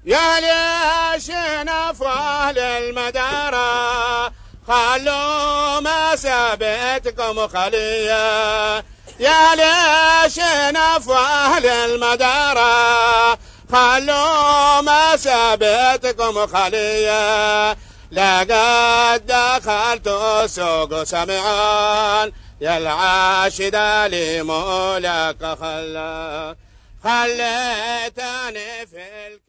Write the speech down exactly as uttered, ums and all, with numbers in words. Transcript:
يا ليش نفوه للمدارة خلوا مسابتكم خلية. يا ليش نفوه للمدارة خلوا مسابتكم خلية. لقد دخلت السوق سمعان يا العاشد لي مولاك خلا خليتني في